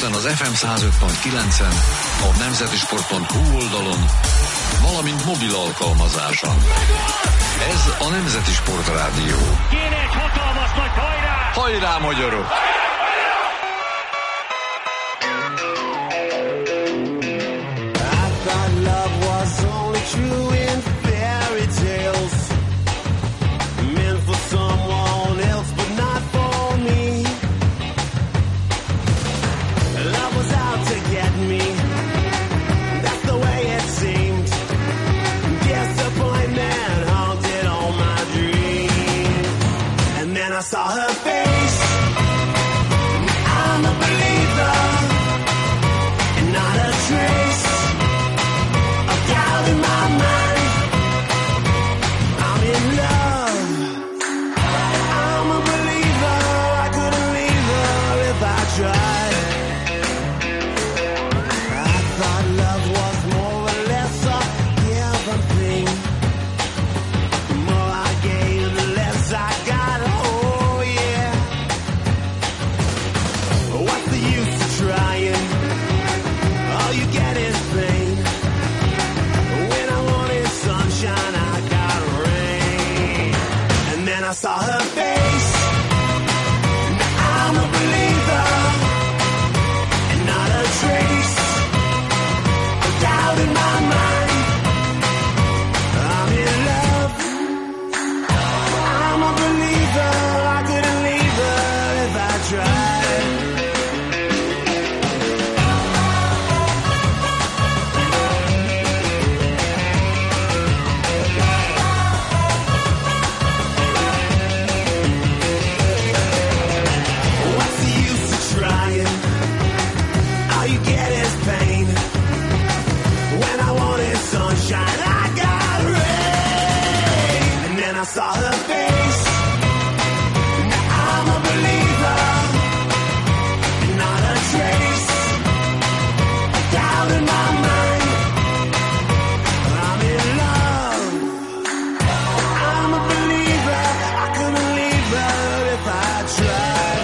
Budapesten az FM 105.9-en, a nemzetisport.hu oldalon, valamint mobil alkalmazáson. Ez a Nemzeti Sport Rádió. Kéne egy hatalmas nagy hajrá! Hajrá, magyarok! I saw her face, I'm a believer, and not a trace of doubt in my mind. I'm in love, I'm a believer, I couldn't leave her if I tried. I thought love was more or less a given thing. The more I gave, the less I got. I saw her face, I'm a believer, and not a trace of doubt in my mind. I'm in love, I'm a believer, I couldn't leave her if I tried. I saw her face, I'm a believer, not a trace of doubt in my mind. I'm in love, I'm a believer, I couldn't leave her if I tried.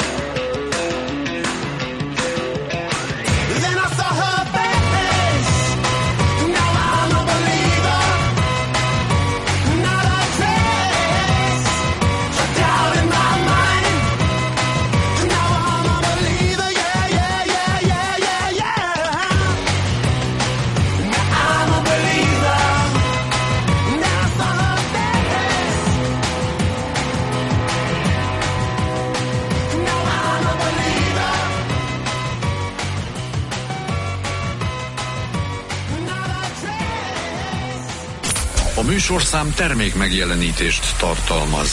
Then I saw her face, now I'm a believer. A műsorszám termék megjelenítést tartalmaz.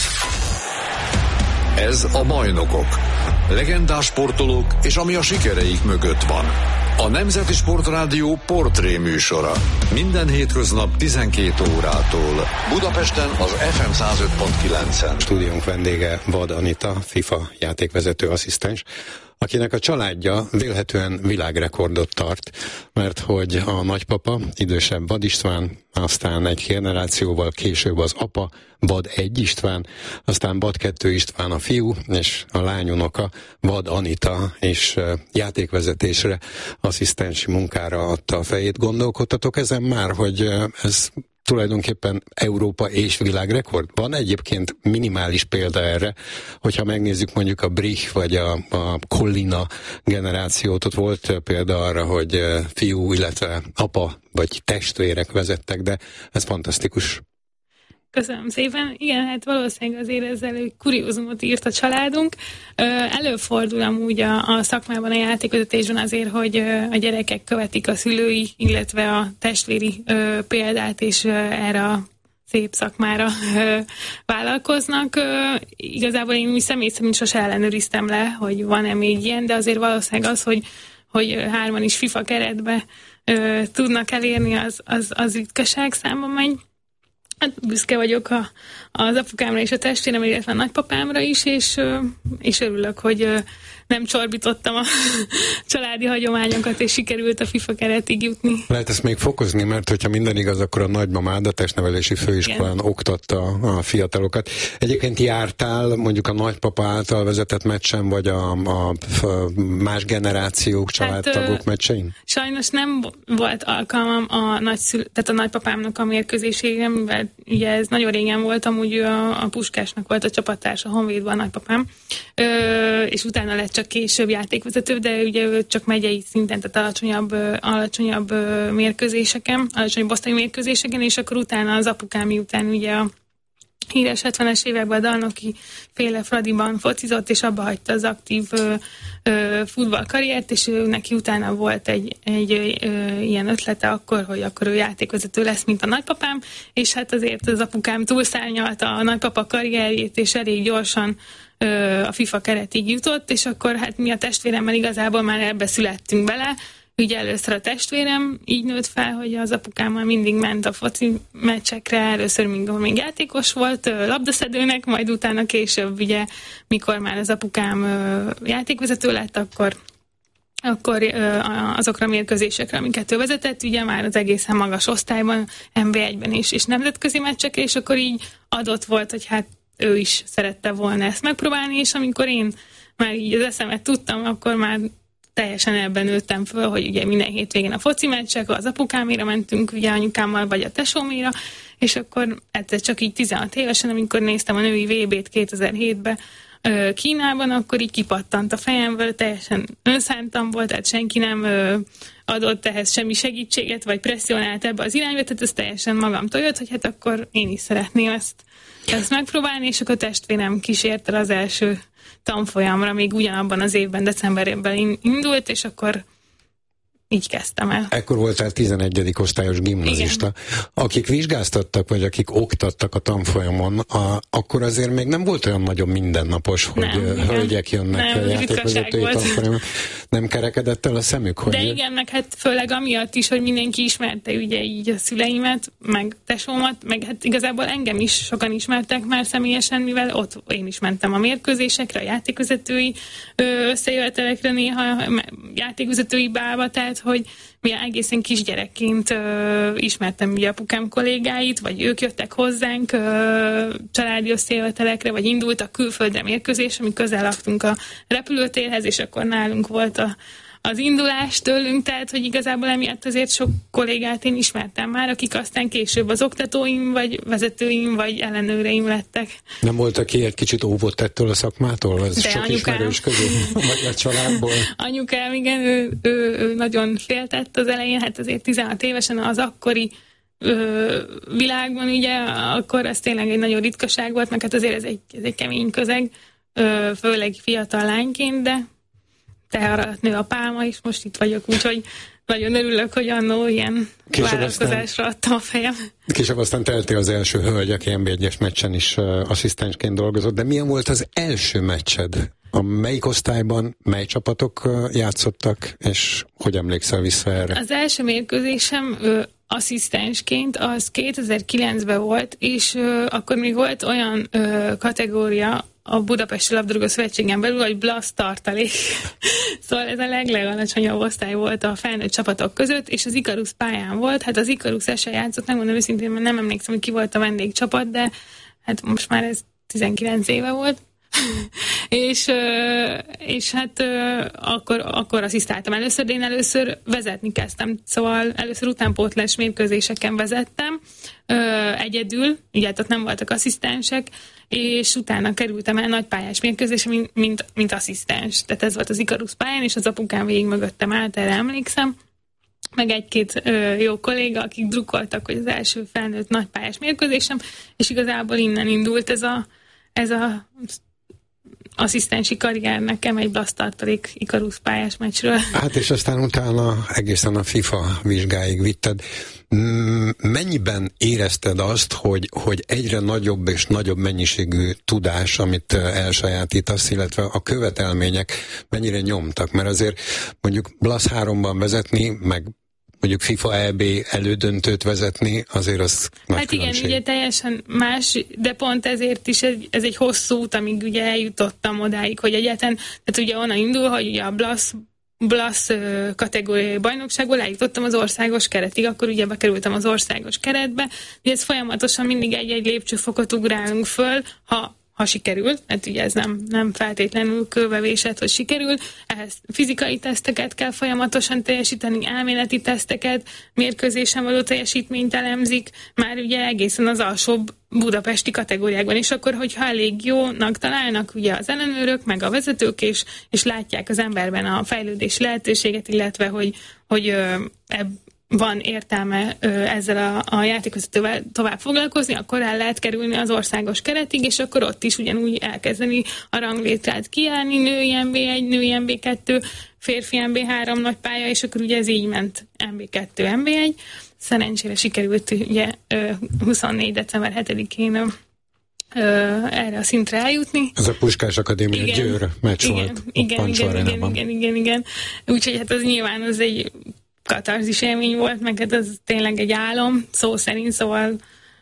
Ez a Bajnokok. Legendás sportolók és ami a sikereik mögött van. A Nemzeti Sport Rádió portré műsora. Minden hétköznap 12 órától. Budapesten az FM 105.9-en. Stúdiónk vendége Vad Anita, FIFA játékvezető asszisztens, akinek a családja vélhetően világrekordot tart, mert hogy a nagypapa, idősebb Vad István, aztán egy generációval később az apa, Vad 1 István, aztán Vad 2 István a fiú, és a lányunoka, Vad Anita, és játékvezetésre, asszisztensi munkára adta a fejét. Gondolkodtatok ezen már, hogy ez tulajdonképpen Európa és világrekord? Van egyébként minimális példa erre, hogyha megnézzük mondjuk a Brich vagy a Collina generációt, ott volt példa arra, hogy fiú, illetve apa vagy testvérek vezettek, de ez fantasztikus. Köszönöm szépen. Igen, hát valószínűleg azért ezzel egy kuriózumot írt a családunk. Előfordul amúgy a szakmában, a játékvezetésben azért, hogy a gyerekek követik a szülői, illetve a testvéri példát, és erre a szép szakmára vállalkoznak. Igazából én úgy személy szerint sose ellenőriztem le, hogy van-e még ilyen, de azért valószínűleg az, hogy hárman is FIFA keretbe tudnak elérni, az ritkaság számba megy. Hát büszke vagyok az apukámra és a testvéremre, illetve a nagypapámra is, és örülök, hogy nem csorbítottam a családi hagyományokat, és sikerült a FIFA keretig jutni. Lehet ezt még fokozni, mert hogyha minden igaz, akkor a nagymamád a testnevelési főiskolán oktatta a fiatalokat. Egyébként jártál mondjuk a nagypapa által vezetett meccsen, vagy a más generációk, családtagok meccsein? Sajnos nem volt alkalmam tehát a nagypapámnak a mérkőzésére, mivel ugye ez nagyon régen volt, amúgy a Puskásnak volt a csapattársa a Honvédban a nagypapám, és utána lett csak később játékvezető, de ugye ő csak megyei szinten, tehát alacsonyabb mérkőzéseken, alacsonyabb osztályi mérkőzéseken, és akkor utána az apukám miután ugye a híres 70-es években a Dalnoki féle Fradiban focizott, és abba hagyta az aktív futballkarriert, és neki utána volt egy ilyen ötlete akkor, hogy akkor ő játékvezető lesz, mint a nagypapám, és hát azért az apukám túlszárnyalta a nagypapa karrierjét, és elég gyorsan a FIFA keretig jutott, és akkor hát mi a testvéremmel igazából már ebbe születtünk bele. Ugye először a testvérem így nőtt fel, hogy az apukámmal mindig ment a foci meccsekre, először még játékos volt, labdaszedőnek, majd utána később, ugye, mikor már az apukám játékvezető lett, akkor azokra a mérkőzésekre, amiket ő vezetett, ugye már az egészen magas osztályban, NB1-ben is, és nemzetközi meccsekre, és akkor így adott volt, hogy hát ő is szerette volna ezt megpróbálni, és amikor én már így az eszemet tudtam, akkor már teljesen ebben nőttem föl, hogy ugye minden hétvégén a foci meccsek, az apukáméra mentünk, ugye anyukámmal, vagy a tesóméra, és akkor egyszer csak így 16 évesen, amikor néztem a női VB-t 2007-ben Kínában, akkor így kipattant a fejemből, teljesen önszántam volt, tehát senki nem adott ehhez semmi segítséget, vagy presszionált ebbe az irányba, tehát ez teljesen magamtól jött, hogy hát akkor én is szeretném ezt megpróbálni, és akkor testvérem kísért el az első tanfolyamra, még ugyanabban az évben, decemberében indult, és akkor így kezdtem el. Ekkor voltál 11. osztályos gimnazista. Igen. Akik vizsgáztattak, vagy akik oktattak a tanfolyamon, akkor azért még nem volt olyan nagyon mindennapos, hogy hölgyek jönnek a játékvezetői tanfolyamon. Nem kerekedett el a szemük? Hogy de igen, meg hát főleg amiatt is, hogy mindenki ismerte ugye így a szüleimet, meg tesómat, meg hát igazából engem is sokan ismertek már személyesen, mivel ott én is mentem a mérkőzésekre, a játékvezetői összejövetelekre, néha játékvezetői bálba, tehát hogy mi egészen kisgyerekként ismertem ugye apukám kollégáit, vagy ők jöttek hozzánk családi összejövetelekre, vagy indultak külföldre mérkőzés, ami közel laktunk a repülőtérhez, és akkor nálunk volt az indulás tőlünk, tehát hogy igazából emiatt azért sok kollégát én ismertem már, akik aztán később az oktatóim, vagy vezetőim, vagy ellenőreim lettek. Nem volt, aki egy kicsit óvott ettől a szakmától? Ez sok ismerős közül, vagy a családból? Anyukám, igen, ő nagyon féltett az elején, hát azért 16 évesen az akkori világban, ugye, akkor ez tényleg egy nagyon ritkaság volt, meg hát azért ez egy kemény közeg, főleg fiatal lányként, de tehar alatt nő a pálma, és most itt vagyok, úgyhogy nagyon örülök, hogy annó ilyen vállalkozásra adtam a fejem. Később aztán teltél az első hölgy, aki NB1-es meccsen is asszisztensként dolgozott, de milyen volt az első meccsed? A melyik osztályban, mely csapatok játszottak, és hogy emlékszel vissza erre? Az első mérkőzésem asszisztensként az 2009-ben volt, és akkor még volt olyan kategória a Budapesti Labdarúgó Szövetségen belül, hogy Blast tartalék. Szóval ez a legalacsonyabb osztály volt a felnőtt csapatok között, és az Ikarus pályán volt. Hát az Ikarus se játszott, megmondom őszintén, mert nem emlékszem, hogy ki volt a vendégcsapat, de hát most már ez 19 éve volt. és hát akkor asszisztáltam először, de én először vezetni kezdtem, szóval először utánpótlás mérkőzéseken vezettem egyedül, ugye ott nem voltak asszisztensek, és utána kerültem el nagypályás mérkőzésre, mint asszisztens. Tehát ez volt az Ikarus pályán, és az apukám végig mögöttem állt, erre emlékszem. Meg egy-két jó kolléga, akik drukkoltak, hogy az első felnőtt nagypályás mérkőzésem, és igazából innen indult ez a asszisztensi karrier nekem egy blasztartalék Ikarus pályás meccsről. Hát és aztán utána egészen a FIFA vizsgáig vitted. Mennyiben érezted azt, hogy egyre nagyobb és nagyobb mennyiségű tudás, amit elsajátítasz, illetve a követelmények mennyire nyomtak? Mert azért mondjuk Blasz 3-ban vezetni, meg mondjuk FIFA EB elődöntőt vezetni, azért az nagy Hát igen, különbség. ugye teljesen más, de pont ezért is ez egy hosszú út, amíg ugye eljutottam odáig, hogy egyáltalán, tehát ugye onnan indul, hogy ugye a Blasz kategóriai bajnokságból eljutottam az országos keretig, akkor ugye bekerültem az országos keretbe, de ez folyamatosan mindig egy-egy lépcsőfokot ugrálunk föl, ha sikerül, hát ugye ez nem feltétlenül kőbevésett, hogy sikerül, ehhez fizikai teszteket kell folyamatosan teljesíteni, elméleti teszteket, mérkőzésen való teljesítményt elemzik, már ugye egészen az alsóbb budapesti kategóriákban, és akkor, hogyha elég jónak találnak ugye az ellenőrök, meg a vezetők, és látják az emberben a fejlődési lehetőséget, illetve, hogy van értelme ezzel a játékvezetővel tovább foglalkozni, akkor el lehet kerülni az országos keretig, és akkor ott is ugyanúgy elkezdeni a ranglétrát kiállni, női NB1, női NB2, férfi NB3 nagy pálya, és akkor ugye ez így ment NB2, NB1. Szerencsére sikerült ugye 24. december 7-én erre a szintre eljutni. Ez a Puskás Akadémia Győr meccs volt. Igen. Úgyhogy hát az nyilván az egy katarzis élmény volt, meg hát az tényleg egy álom, szó szerint, szóval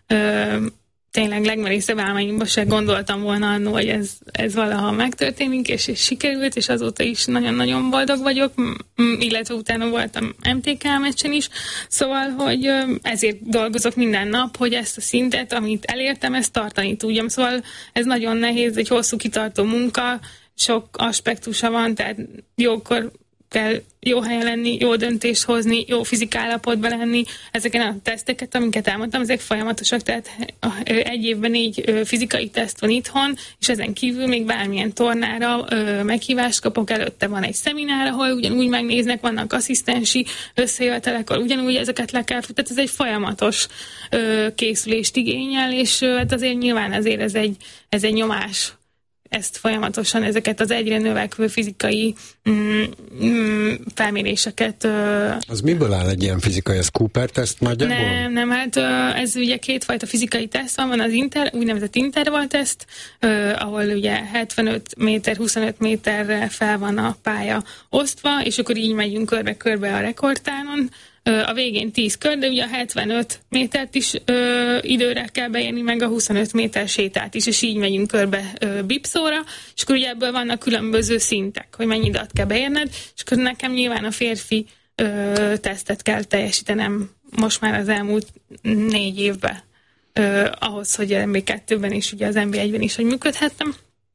tényleg legmerészebb álmaimban se gondoltam volna annól, hogy ez valaha megtörténik, és sikerült, és azóta is nagyon-nagyon boldog vagyok, illetve utána voltam MTK meccsen is, szóval, hogy ezért dolgozok minden nap, hogy ezt a szintet, amit elértem, ezt tartani tudjam, szóval ez nagyon nehéz, egy hosszú kitartó munka, sok aspektusa van, tehát jókor kell jó helyen lenni, jó döntést hozni, jó fizikállapotban lenni. Ezeken a teszteket, amiket elmondtam, ezek folyamatosak, tehát egy évben 4 fizikai teszt van itthon, és ezen kívül még bármilyen tornára meghívást kapok, előtte van egy szeminár, ahol ugyanúgy megnéznek, vannak asszisztensi összejövetelek, ahol ugyanúgy ezeket le kell, tehát ez egy folyamatos készülést igényel, és hát azért nyilván azért ez egy nyomás, ezt folyamatosan, ezeket az egyre növekvő fizikai felméréseket. Az miből áll egy ilyen fizikai? Ez Cooper-teszt nagyjából? Nem, hát ez ugye kétfajta fizikai teszt van az úgynevezett intervallteszt, ahol ugye 75 méter, 25 méterre fel van a pálya osztva, és akkor így megyünk körbe-körbe a rekordtánon. A végén 10 kör, de ugye a 75 métert is időre kell beérni, meg a 25 méter sétát is, és így megyünk körbe bipszóra, és akkor ugye ebből vannak különböző szintek, hogy mennyi időt kell beérned, és akkor nekem nyilván a férfi tesztet kell teljesítenem most már az elmúlt 4 évben, ahhoz, hogy az MB2-ben is, ugye az MB1-ben is, hogy működhettem.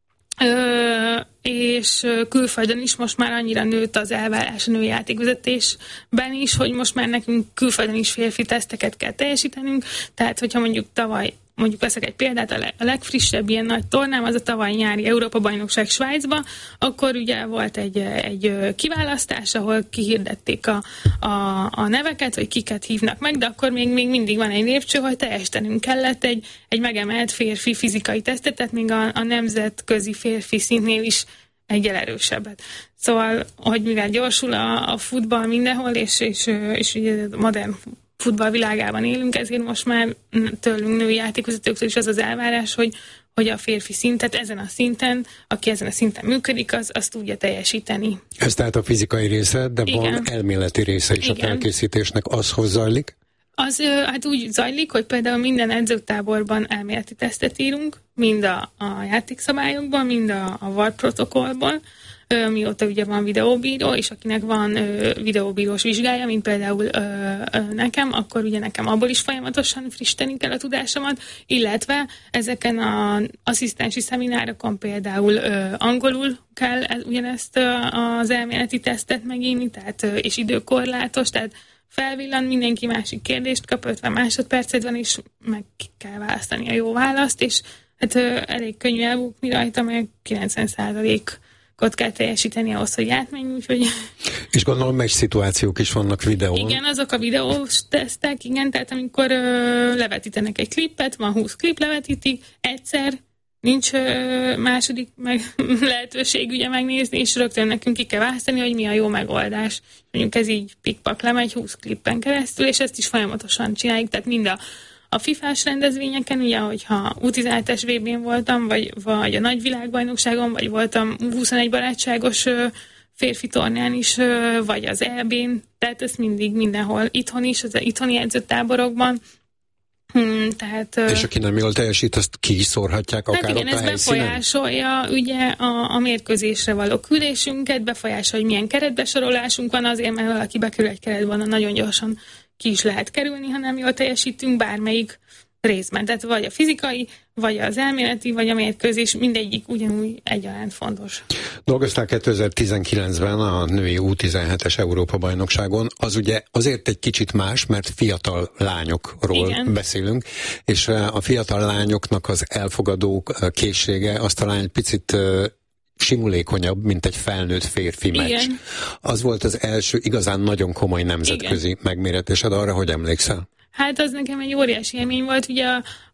És külföldön is most már annyira nőtt az elvárás a női játékvezetésben is, hogy most már nekünk külföldön is férfi teszteket kell teljesítenünk, tehát hogyha mondjuk veszek egy példát, a legfrissebb ilyen nagy tornám, az a tavaly nyári Európa-bajnokság Svájcba, akkor ugye volt egy kiválasztás, ahol kihirdették a neveket, hogy kiket hívnak meg, de akkor még mindig van egy lépcső, hogy teljesítenünk kellett egy megemelt férfi fizikai tesztet, tehát még a nemzetközi férfi szintnél is egyel erősebbet. Szóval, hogy mivel gyorsul a futball mindenhol, és ugye modern futball világában élünk, ezért most már tőlünk női játékvezetőktől is az az elvárás, hogy a férfi szintet ezen a szinten, aki ezen a szinten működik, az tudja teljesíteni. Ez tehát a fizikai része, de igen, van elméleti része is. Igen. A felkészítésnek. Az hogy zajlik? Az hát úgy zajlik, hogy például minden edzőtáborban elméleti tesztet írunk, mind a játékszabályokban, mind a VAR protokollban, mióta ugye van videóbíró, és akinek van videóbírós vizsgája, mint például nekem, akkor ugye nekem abból is folyamatosan frissíteni kell a tudásomat, illetve ezeken az asszisztensi szeminárokon például angolul kell ugyanezt az elméleti tesztet megírni, tehát, és időkorlátos, tehát felvillan, mindenki másik kérdést kap, 50 másodpercet van, és meg kell választani a jó választ, és hát elég könnyű elbukni rajta, meg 90%-ot kell teljesíteni ahhoz, hogy átmenj, úgyhogy... És gondolom, meccs szituációk is vannak videón. Igen, azok a videós tesztek, igen, tehát amikor levetítenek egy klippet, van 20 klip, levetítik, egyszer, nincs második lehetőség ugye megnézni, és rögtön nekünk ki kell választani, hogy mi a jó megoldás. Mondjuk ez így pikpak lemegy 20 klippen keresztül, és ezt is folyamatosan csináljuk, tehát mind a FIFA-s rendezvényeken, ugye, hogyha U17-es VB-n voltam, vagy a nagy világbajnokságon, vagy voltam 21 barátságos férfi tornán is, vagy az EB-n, tehát ez mindig mindenhol, itthon is, az itthoni edzőtáborokban. És aki nem jól teljesít, azt ki is szórhatják akár igen, ott a ez helyszínen? befolyásolja ugye a mérkőzésre való külésünket, befolyásolja, hogy milyen keretbesorolásunk van, azért, mert valaki bekerül egy keretben, nagyon gyorsan ki is lehet kerülni, ha nem jól teljesítünk bármelyik részben. Tehát vagy a fizikai, vagy az elméleti, vagy a mérkőzés, mindegyik ugyanúgy egyaránt fontos. Dolgoztál 2019-ben a női U17-es Európa-bajnokságon. Az ugye azért egy kicsit más, mert fiatal lányokról beszélünk, és a fiatal lányoknak az elfogadó készsége az talán egy picit simulékonyabb, mint egy felnőtt férfi meccs. Igen. Az volt az első igazán nagyon komoly nemzetközi megméretésed, arra hogy emlékszel? Hát az nekem egy óriási élmény volt, ugye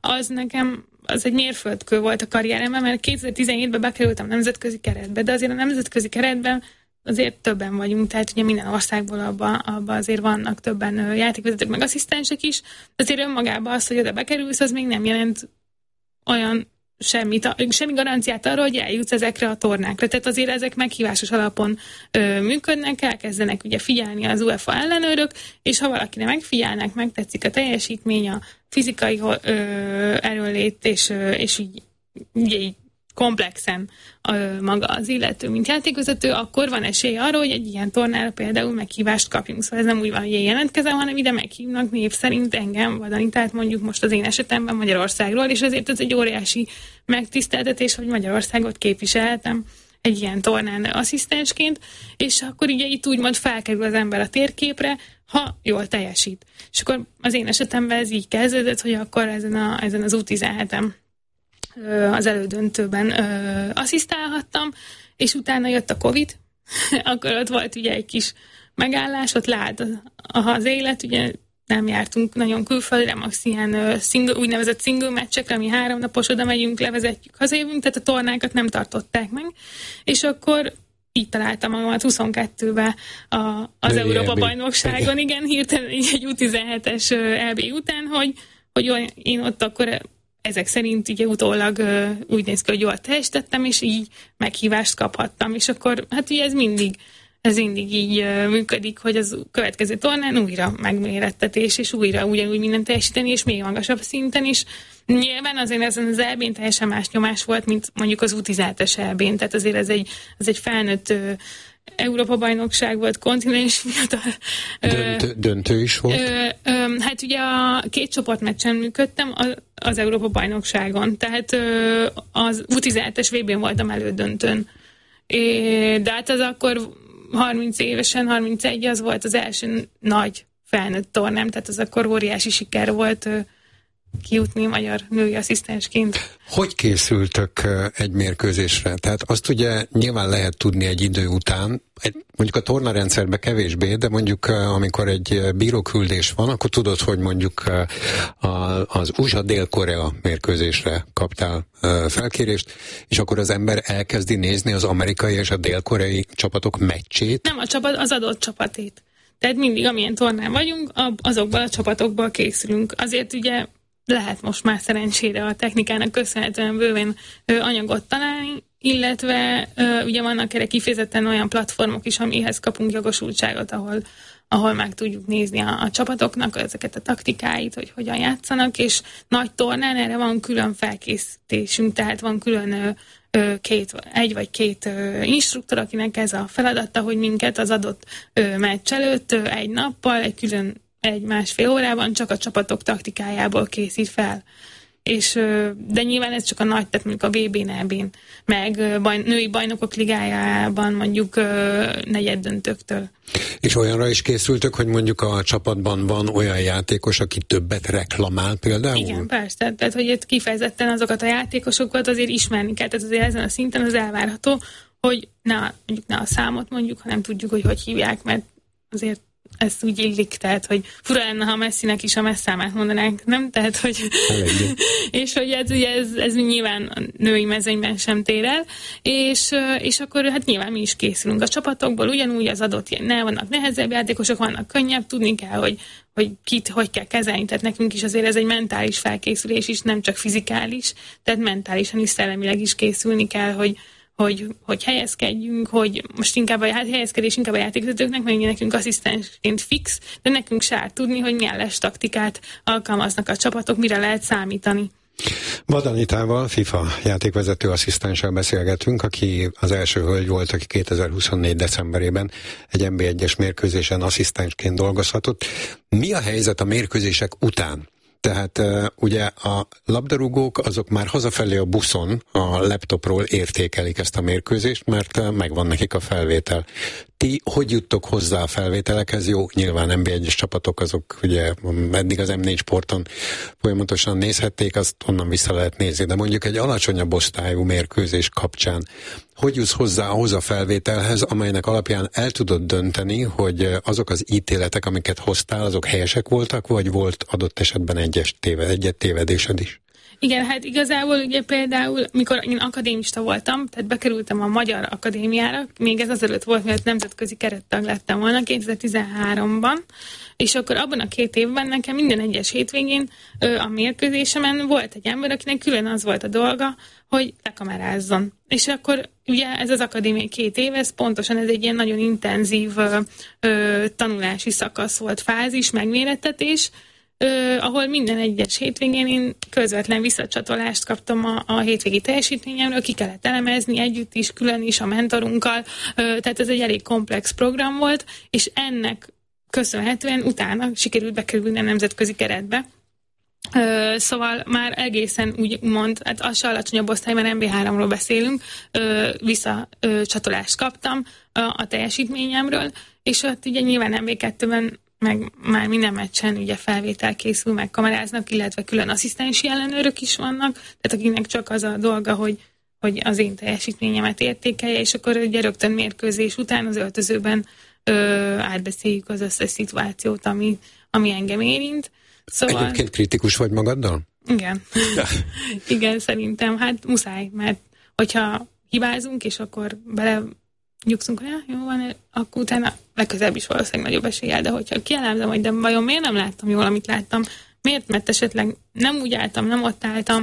az egy mérföldkő volt a karrieremben, mert 2017-ben bekerültem nemzetközi keretbe, de azért a nemzetközi keretben azért többen vagyunk, tehát ugye minden országból abban azért vannak többen játékvezetők, meg asszisztensek is, azért önmagában az, hogy oda bekerülsz, az még nem jelent olyan semmi garanciát arra, hogy eljutsz ezekre a tornákra. Tehát azért ezek meghívásos alapon működnek, elkezdenek ugye figyelni az UEFA ellenőrök, és ha valakire megfigyelnek, megtetszik a teljesítmény, a fizikai erőnlét, és így komplexen maga az illető, mint játékvezető, akkor van esély arra, hogy egy ilyen tornára például meghívást kapjunk. Szóval ez nem úgy van, hogy én jelentkezem, hanem ide meghívnak név szerint engem, vagy Anitát mondjuk most az én esetemben Magyarországról, és ezért ez egy óriási megtiszteltetés, hogy Magyarországot képviselhetem egy ilyen tornán asszisztensként, és akkor ugye itt úgymond felkerül az ember a térképre, ha jól teljesít. És akkor az én esetemben ez így kezdődött, hogy akkor ezen az U17-em az elődöntőben asszisztálhattam, és utána jött a Covid, akkor ott volt ugye egy kis megállás, ott lát az élet, ugye nem jártunk nagyon külföldre, max ilyen úgynevezett single meccsekre, ami 3 napos, oda megyünk, levezetjük, hazajövünk, tehát a tornákat nem tartották meg, és akkor így találtam magamat 22-ben az Európa-bajnokságon, igen, hirtelen egy U17-es EB után, hogy én ott akkor ezek szerint ugye utólag úgy néz ki, hogy jól teljesítettem, és így meghívást kaphattam. És akkor hát ugye ez mindig így működik, hogy az következő tornán újra megmérettetés, és újra ugyanúgy mindent teljesíteni, és még magasabb szinten is. Nyilván azért ezen az EB-n teljesen más nyomás volt, mint mondjuk az U17-es EB-n, tehát azért ez egy felnőtt Európa-bajnokság volt, kontinens fiatal. Döntő is volt? Hát ugye a 2 csoportmeccsen működtem az Európa-bajnokságon, tehát az U17-es VB-n voltam elődöntőn. De hát az akkor 30 évesen, 31, az volt az első nagy felnőtt tornám, tehát az akkor óriási siker volt kijutni magyar női asszisztensként. Hogy készültök egy mérkőzésre? Tehát azt ugye nyilván lehet tudni egy idő után, mondjuk a tornarendszerben kevésbé, de mondjuk amikor egy bíróküldés van, akkor tudod, hogy mondjuk az USA Dél-Korea mérkőzésre kaptál felkérést, és akkor az ember elkezdi nézni az amerikai és a dél-koreai csapatok meccsét? Nem a csapat, az adott csapatét. Tehát mindig, amilyen tornán vagyunk, azokból a csapatokból készülünk. Azért ugye lehet most már szerencsére a technikának köszönhetően bőven anyagot találni, illetve ugye vannak erre kifejezetten olyan platformok is, amihez kapunk jogosultságot, ahol meg tudjuk nézni a csapatoknak ezeket a taktikáit, hogy hogyan játszanak, és nagy tornán erre van külön felkészítésünk, tehát van külön egy vagy két instruktor, akinek ez a feladata, hogy minket az adott meccs előtt egy nappal, egy másfél órában csak a csapatok taktikájából készít fel. De nyilván ez csak a nagy, tehát mondjuk a VB-n, EB-n, meg női bajnokok ligájában mondjuk negyeddöntőktől. És olyanra is készültök, hogy mondjuk a csapatban van olyan játékos, aki többet reklamál például? Igen, persze. Tehát, hogy itt kifejezetten azokat a játékosokat azért ismerni kell. Tehát azért ezen a szinten az elvárható, hogy ne a számot mondjuk, hanem tudjuk, hogy hívják, mert azért ez úgy illik, tehát, hogy fura lenne, ha Messinek is a messzámát mondanánk, nem? Tehát, hogy és hogy ez nyilván a női mezőnyben sem tér el, és akkor hát nyilván mi is készülünk a csapatokból, ugyanúgy az adott vannak nehezebb játékosok, vannak könnyebb, tudni kell, hogy kit hogy kell kezelni, tehát nekünk is azért ez egy mentális felkészülés is, nem csak fizikális, tehát mentálisan is, szellemileg is készülni kell, hogy hogy helyezkedjünk, hogy most inkább a helyezkedés inkább a játékvezetőknek, mert nekünk asszisztensként fix, de nekünk se tudni, hogy milyen lesz taktikát alkalmaznak a csapatok, mire lehet számítani. Vad Anitával, FIFA játékvezető asszisztenssel beszélgetünk, aki az első hölgy volt, aki 2024. decemberében egy NB1-es mérkőzésen asszisztensként dolgozhatott. Mi a helyzet a mérkőzések után? Tehát ugye a labdarúgók azok már hazafelé a buszon a laptopról értékelik ezt a mérkőzést, mert megvan nekik a felvétel. Ti hogy juttok hozzá a felvételekhez? Jó, nyilván NB1-es csapatok azok ugye eddig az M4 Sporton folyamatosan nézhették, azt onnan vissza lehet nézni, de mondjuk egy alacsonyabb osztályú mérkőzés kapcsán hogy jutsz hozzá ahhoz a felvételhez, amelynek alapján el tudod dönteni, hogy azok az ítéletek, amiket hoztál, azok helyesek voltak, vagy volt adott esetben egyet tévedésed is? Igen, hát igazából ugye például, mikor én akadémista voltam, tehát bekerültem a Magyar Akadémiára, még ez azelőtt volt, mert nemzetközi kerettag lettem volna 2013-ban, és akkor abban a 2 évben nekem minden egyes hétvégén a mérkőzésemen volt egy ember, akinek külön az volt a dolga, hogy lekamerázzon. És akkor ugye ez az akadémiai 2 év, ez pontosan ez egy ilyen nagyon intenzív tanulási szakasz volt, fázis, megmérettetés, ahol minden egyes hétvégén én közvetlen visszacsatolást kaptam a hétvégi teljesítményemről, ki kellett elemezni együtt is, külön is a mentorunkkal, tehát ez egy elég komplex program volt, és ennek köszönhetően utána sikerült bekerülni a nemzetközi keretbe. Szóval már egészen úgymond, hát az se alacsonyabb osztályban MB3-ról beszélünk, visszacsatolást kaptam a teljesítményemről, és ott ugye nyilván MB2-ben meg már minden meccsen ugye felvétel készül, meg kameráznak, illetve külön asszisztensi ellenőrök is vannak, tehát akinek csak az a dolga, hogy az én teljesítményemet értékelje, és akkor ugye rögtön mérkőzés után az öltözőben átbeszéljük az összes szituációt, ami engem érint. Szóval... Egyébként kritikus vagy magaddal? Igen. Igen, szerintem, hát muszáj, mert hogyha hibázunk, és akkor nyugszunk, hogy jó van, akkor utána legközelebb is valószínűleg nagyobb eséllyel, de hogyha kielemzem, hogy de vajon miért nem láttam jól, amit láttam, miért, mert esetleg nem úgy álltam, nem ott álltam,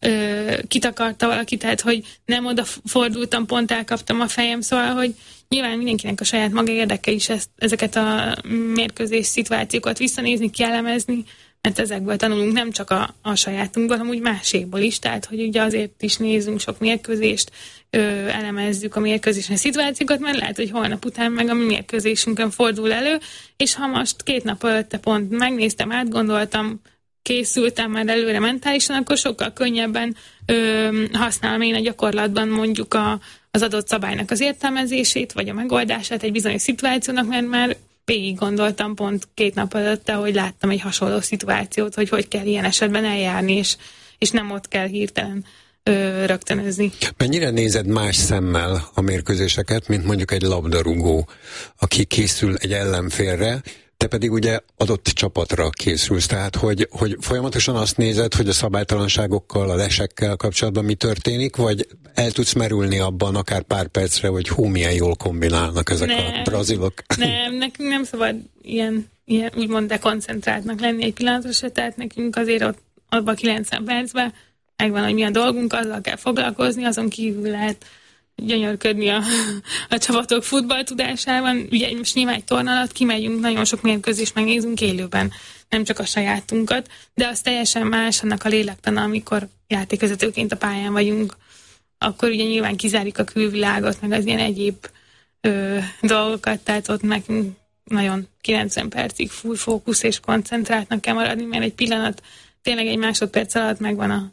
kitakarta valaki, tehát hogy nem oda fordultam, pont elkaptam a fejem, szóval, hogy nyilván mindenkinek a saját maga érdeke is ezeket a mérkőzés szituációkat visszanézni, kielemezni, mert ezekből tanulunk nem csak a sajátunkból, hanem úgy másékból is, tehát hogy ugye azért is nézzünk sok mérkőzést, elemezzük a mérkőzésen szituációkat, mert lehet, hogy holnap után meg a mi mérkőzésünkön fordul elő, és ha most 2 nap előtte pont megnéztem, átgondoltam, készültem már előre mentálisan, akkor sokkal könnyebben használom én a gyakorlatban mondjuk az adott szabálynak az értelmezését, vagy a megoldását egy bizonyos szituációnak, mert már végig gondoltam pont 2 nap előtte, hogy láttam egy hasonló szituációt, hogy kell ilyen esetben eljárni, és nem ott kell hirtelen rögtönözni. Mennyire nézed más szemmel a mérkőzéseket, mint mondjuk egy labdarúgó, aki készül egy ellenfélre, te pedig ugye adott csapatra készülsz, tehát hogy folyamatosan azt nézed, hogy a szabálytalanságokkal, a lesekkel kapcsolatban mi történik, vagy el tudsz merülni abban akár pár percre, hogy milyen jól kombinálnak ezek a brazilok? Nem, nekünk nem szabad ilyen úgymond dekoncentráltnak lenni egy pillanatra se, tehát nekünk azért ott abban 90 percben megvan, hogy mi a dolgunk, azzal kell foglalkozni, azon kívül lehet gyönyörködni a csapatok futballtudásában. Ugye most nyilván egy torna alatt kimegyünk, nagyon sok mérkőzést megnézünk élőben, nem csak a sajátunkat, de az teljesen más annak a lélektana, amikor játékvezetőként a pályán vagyunk, akkor ugye nyilván kizárjuk a külvilágot, meg az ilyen egyéb dolgokat, tehát ott nekünk nagyon 90 percig full fókusz és koncentráltnak kell maradni, mert egy pillanat, tényleg egy másodperc alatt megvan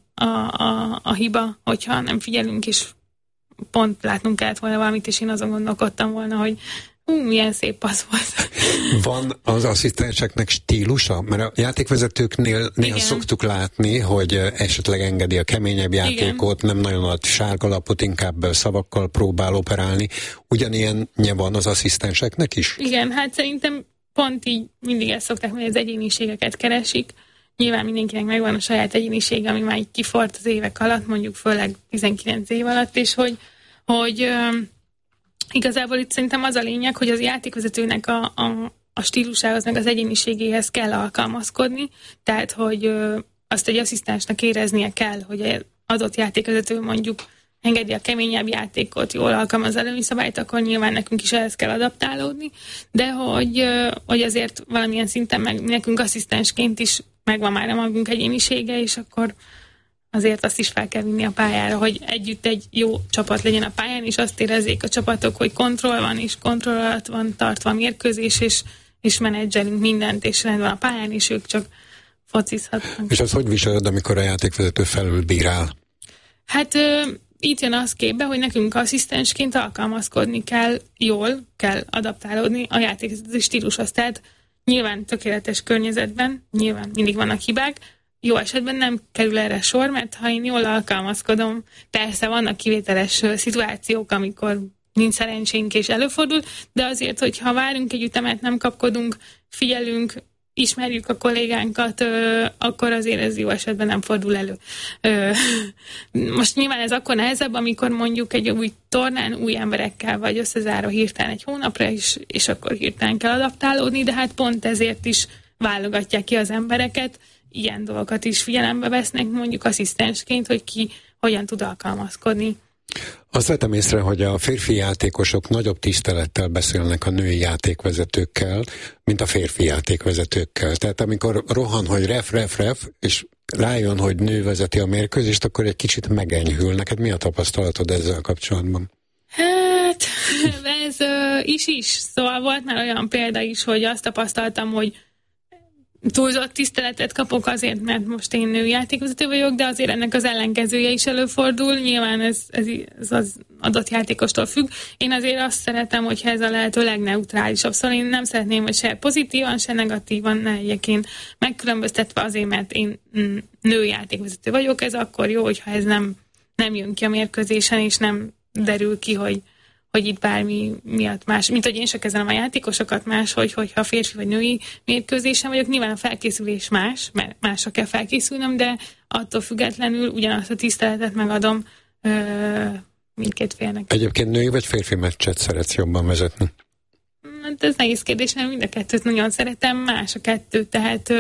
a hiba, hogyha nem figyelünk, és pont látnunk kellett volna valamit, és én azon gondolkodtam volna, hogy milyen szép passz volt. Van az asszisztenseknek stílusa? Mert a játékvezetőknél néha szoktuk látni, hogy esetleg engedi a keményebb játékot, nem nagyon ad sárgalapot, inkább szavakkal próbál operálni. Ugyanilyenje van az asszisztenseknek is? Igen, hát szerintem pont így mindig ezt szokták, hogy az egyéniségeket keresik. Nyilván mindenkinek megvan a saját egyénisége, ami már így kifort az évek alatt, mondjuk főleg 19 év alatt, és hogy igazából itt szerintem az a lényeg, hogy az játékvezetőnek a stílusához, meg az egyéniségéhez kell alkalmazkodni, tehát hogy azt egy asszisztensnek éreznie kell, hogy adott játékvezető mondjuk engedi a keményebb játékot, jól alkalmaz előnyszabályt, akkor nyilván nekünk is ehhez kell adaptálódni, de hogy azért valamilyen szinten nekünk asszisztensként is megvan már a magunk egyénisége, és akkor azért azt is fel kell vinni a pályára, hogy együtt egy jó csapat legyen a pályán, és azt érezzék a csapatok, hogy kontroll van, és kontroll alatt van tartva a mérkőzés, és menedzselünk mindent, és rend van a pályán, és ők csak focizhatnak. És az hogy viseled, amikor a játékvezető felülbírál? Hát itt jön az képbe, hogy nekünk asszisztensként alkalmazkodni kell, jól kell adaptálódni a játékvezető stílushoz. Tehát nyilván tökéletes környezetben, nyilván mindig vannak hibák, jó esetben nem kerül erre sor, mert ha én jól alkalmazkodom, persze vannak kivételes szituációk, amikor nincs szerencsénk és előfordul, de azért, hogyha várunk egy ütemet, nem kapkodunk, figyelünk, ismerjük a kollégánkat, akkor azért ez jó esetben nem fordul elő. Most nyilván ez akkor nehezebb, amikor mondjuk egy új tornán új emberekkel vagy összezárva hirtelen egy hónapra, és akkor hirtelen kell adaptálódni, de hát pont ezért is válogatják ki az embereket, ilyen dolgokat is figyelembe vesznek, mondjuk asszisztensként, hogy ki hogyan tud alkalmazkodni. Azt vettem észre, hogy a férfi játékosok nagyobb tisztelettel beszélnek a női játékvezetőkkel, mint a férfi játékvezetőkkel. Tehát amikor rohan, hogy ref, és rájön, hogy nő vezeti a mérkőzést, akkor egy kicsit megenyhül. Neked mi a tapasztalatod ezzel kapcsolatban? Hát, ez is. Szóval volt már olyan példa is, hogy azt tapasztaltam, hogy túlzott tiszteletet kapok azért, mert most én női játékvezető vagyok, de azért ennek az ellenkezője is előfordul. Nyilván ez az adott játékostól függ. Én azért azt szeretem, hogyha ez a lehető legneutrálisabb. Szóval én nem szeretném, hogy se pozitívan, se negatívan ne legyek én megkülönböztetve azért, mert én női játékvezető vagyok. Ez akkor jó, hogyha ez nem jön ki a mérkőzésen, és nem derül ki, hogy itt bármi miatt más, mint hogy én se kezelem a játékosokat más, hogyha férfi vagy női mérkőzésen vagyok, nyilván a felkészülés más, mert másra kell felkészülnöm, de attól függetlenül ugyanazt a tiszteletet megadom mindkét félnek. Egyébként női vagy férfi meccset szeretsz jobban vezetni? Hát ez nehéz kérdés, mert mind a kettőt nagyon szeretem, más a kettő, tehát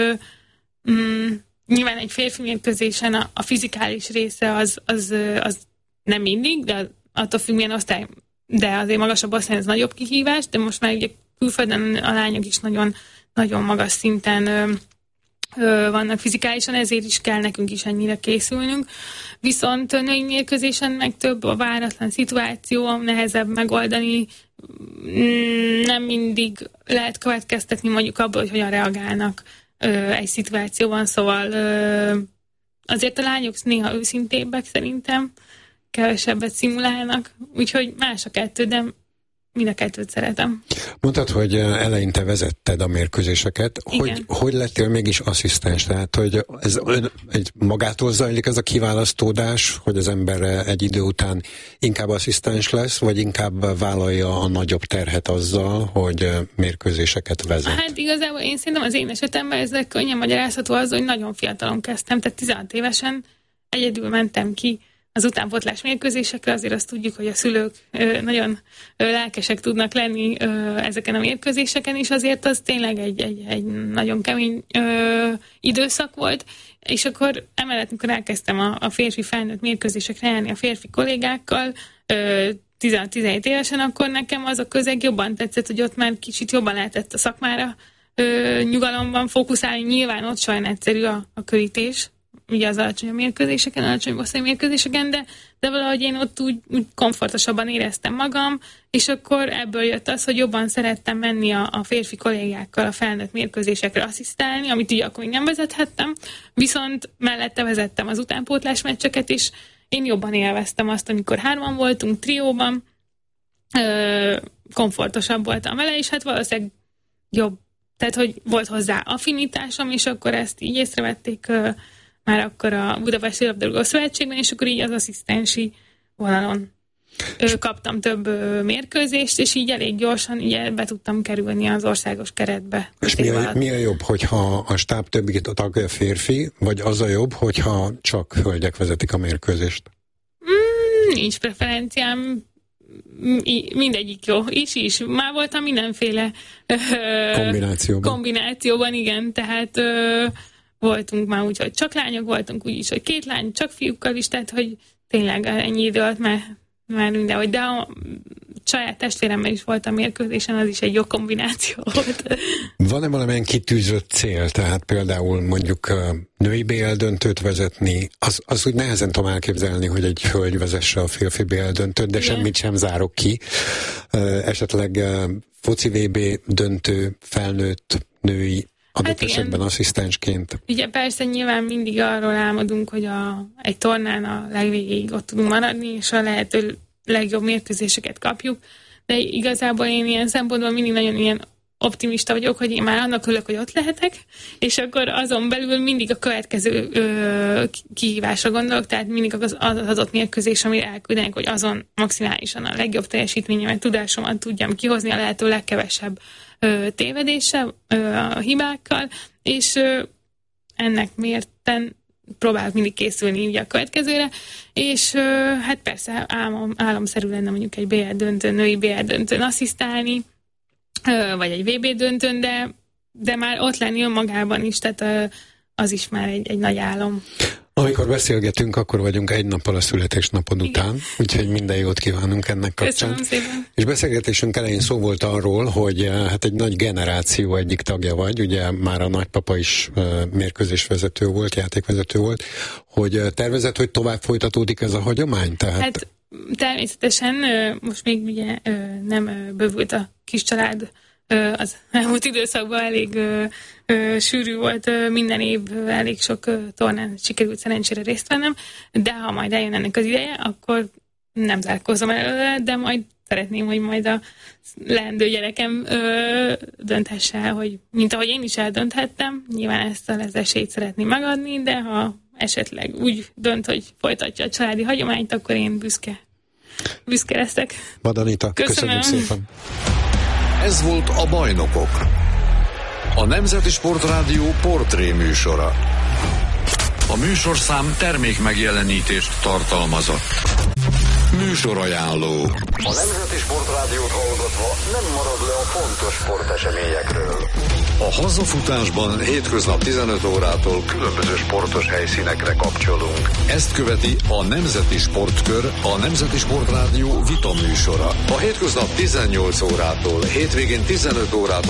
nyilván egy férfi mérkőzésen a fizikális része az nem mindig, de attól függ, milyen osztály, de azért magasabb osztályon ez nagyobb kihívás, de most már ugye külföldön a lányok is nagyon, nagyon magas szinten vannak fizikálisan, ezért is kell nekünk is ennyire készülnünk. Viszont női mérkőzésen meg több a váratlan szituáció, nehezebb megoldani, nem mindig lehet következtetni mondjuk abból, hogy hogyan reagálnak egy szituációban, szóval azért a lányok néha őszintébbek szerintem, kevesebbet szimulálnak, úgyhogy más a kettő, de mind a kettőt szeretem. Mondtad, hogy eleinte vezetted a mérkőzéseket. Hogy lettél mégis asszisztens? Tehát, hogy ez egy magától zajlik ez a kiválasztódás, hogy az ember egy idő után inkább asszisztens lesz, vagy inkább vállalja a nagyobb terhet azzal, hogy mérkőzéseket vezet? Hát igazából én szerintem az én esetemben ez könnyen magyarázható az, hogy nagyon fiatalon kezdtem, tehát 16 évesen egyedül mentem ki az utánpótlás mérkőzésekre, azért azt tudjuk, hogy a szülők nagyon lelkesek tudnak lenni ezeken a mérkőzéseken, és azért az tényleg egy nagyon kemény időszak volt, és akkor emellett, amikor elkezdtem a férfi felnőtt mérkőzésekre járni a férfi kollégákkal, 16-17 évesen, akkor nekem az a közeg jobban tetszett, hogy ott már kicsit jobban lehetett a szakmára nyugalomban fókuszálni, nyilván ott sajnos egyszerű a körítés, ugye az alacsony mérkőzéseken, alacsony osztály mérkőzéseken, de valahogy én ott úgy komfortosabban éreztem magam, és akkor ebből jött az, hogy jobban szerettem menni a férfi kollégákkal a felnőtt mérkőzésekre asszisztálni, amit ugye akkor még nem vezethettem, viszont mellette vezettem az utánpótlás meccseket, és én jobban élveztem azt, amikor 3-an voltunk, trióban, komfortosabb voltam vele, és hát valószínűleg jobb, tehát hogy volt hozzá affinitásom, és akkor ezt így észrevették már akkor a Budapesti Labdarúgó Szövetségben, és akkor így az asszisztensi vonalon kaptam több mérkőzést, és így elég gyorsan így be tudtam kerülni az országos keretbe. És mi a jobb, hogyha a stáb többi tagja férfi, vagy az a jobb, hogyha csak hölgyek vezetik a mérkőzést? Nincs preferenciám, mindegyik jó. Is. Már voltam mindenféle kombinációban, igen, tehát voltunk már úgy, hogy csak lányok voltunk, úgy is, hogy 2 lány, csak fiúkkal is, tehát hogy tényleg ennyi idő alatt már mindenhogy, de a saját testvéremmel is voltam mérkőzésen, az is egy jó kombináció volt. Van-e valamilyen kitűzött cél? Tehát például mondjuk női BL döntőt vezetni, az úgy nehezen tudom elképzelni, hogy egy hölgy vezesse a férfi BL döntőt, de igen, semmit sem zárok ki. Esetleg foci VB döntő, felnőtt női, adott esetben asszisztensként. Ugye persze nyilván mindig arról álmodunk, hogy egy tornán a legvégéig ott tudunk maradni, és a lehető legjobb mérkőzéseket kapjuk, de igazából én ilyen szempontból mindig nagyon ilyen optimista vagyok, hogy én már annak örülök, hogy ott lehetek, és akkor azon belül mindig a következő kihívásra gondolok, tehát mindig az adott mérkőzés, amire elküldenek, hogy azon maximálisan a legjobb teljesítményemet, tudásomat tudjam kihozni a lehető legkevesebb tévedéssel, a hibákkal, és ennek mérten próbálok mindig készülni ugye a következőre, és hát persze álomszerű lenne mondjuk egy BL döntőn, női BL döntőn asszisztálni, vagy egy VB döntőn, de már ott lenni önmagában is, tehát az is már egy nagy álom. Amikor beszélgetünk, akkor vagyunk egy nappal a születésnapod után, úgyhogy minden jót kívánunk ennek kapcsán. Köszönöm szépen. És beszélgetésünk elején szó volt arról, hogy hát egy nagy generáció egyik tagja vagy, ugye már a nagypapa is mérkőzésvezető volt, játékvezető volt, hogy tervezett, hogy tovább folytatódik ez a hagyomány? Tehát... Hát természetesen most még ugye nem bővült a kis család, az elmúlt időszakban elég sűrű volt, minden év elég sok tornán sikerült szerencsére részt vennem, de ha majd eljön ennek az ideje, akkor nem zárkózom előle, de majd szeretném, hogy majd a leendő gyerekem dönthesse el, hogy mint ahogy én is eldönthettem, nyilván ezt az esélyt szeretném megadni, de ha esetleg úgy dönt, hogy folytatja a családi hagyományt, akkor én büszke leszek. Vad Anita, köszönjük szépen! Ez volt a Bajnokok, a Nemzeti Sportrádió portré műsora. A műsorszám termék megjelenítést tartalmazott. Műsorajánló. A Nemzeti Sportrádiót hallgatva nem marad le a fontos sporteseményekről. A hazafutásban hétköznap 15 órától különböző sportos helyszínekre kapcsolunk. Ezt követi a Nemzeti Sportkör, a Nemzeti Sportrádió vita műsora. A hétköznap 18 órától, hétvégén 15 órától